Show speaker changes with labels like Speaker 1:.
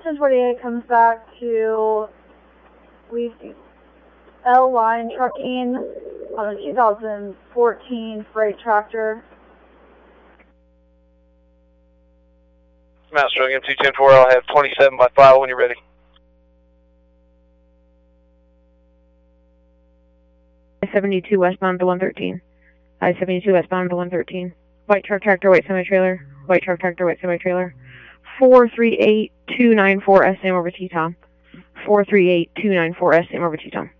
Speaker 1: 1028 comes back to L Line Trucking on a 2014 freight tractor.
Speaker 2: Mountain Trucking 210-4, I'll have 27 by file when you're ready.
Speaker 3: I-72 westbound to 113. I-72 westbound to 113. White truck tractor, white semi-trailer. White truck tractor, white semi-trailer. 438-294 SM over T-Tom. 438-294 SM over T-Tom.